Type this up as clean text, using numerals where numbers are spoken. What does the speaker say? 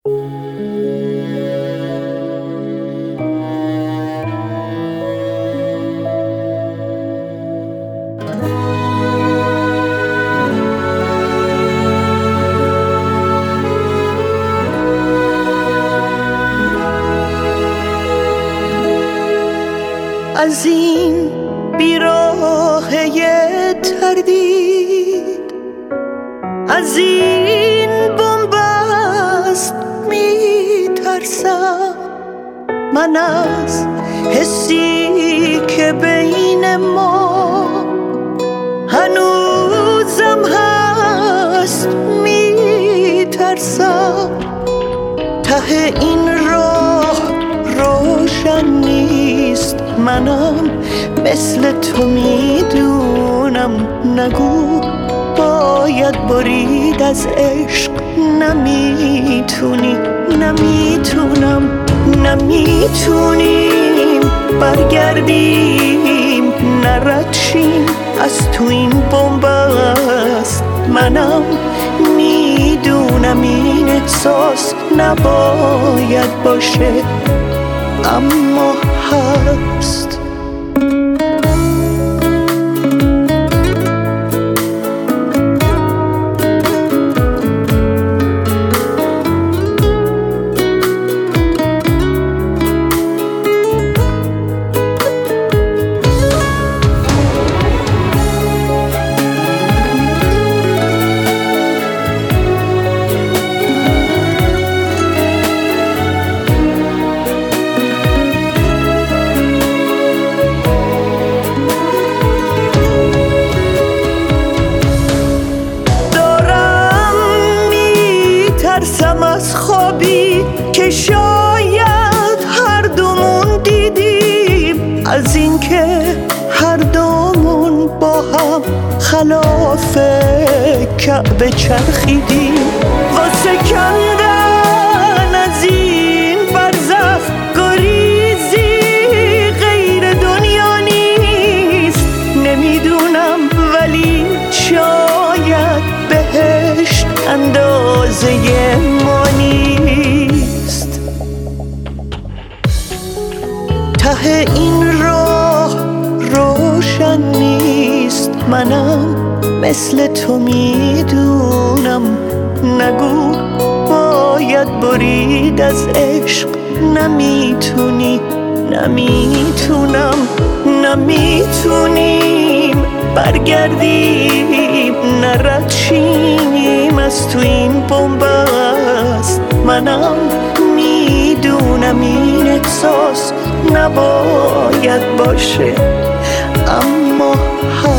از این بیراهه تردید، از این بنبست میترسم. من از حسی که بین ما هنوزم هست میترسم. ته این راه روشن نیست، منم مثل تو میدونم. نگو باید برید از عشق، نمیتونی، نمیتونم، نمیتونیم برگردیم، نردشیم از تو این بنبست. منم میدونم این احساس نباید باشه، اما هست. ترسم از خوابی که شاید هر دومون دیدیم، از اینکه هر دومون با هم خلاف کعبه چرخیدیم. واسه کندن از این برزخ گریزی غیر دنیا نیست. نمیدونم ولی شاید بهشت اندازه ما نیست. ته این راه روشن نیست، منم مثل تو میدونم. نگو باید برید از عشق، نمیتونی، نمیتونم، نمیتونیم برگردیم، نردشیم از تو این بنبست. منم میدونم این احساس نباید باشه، اما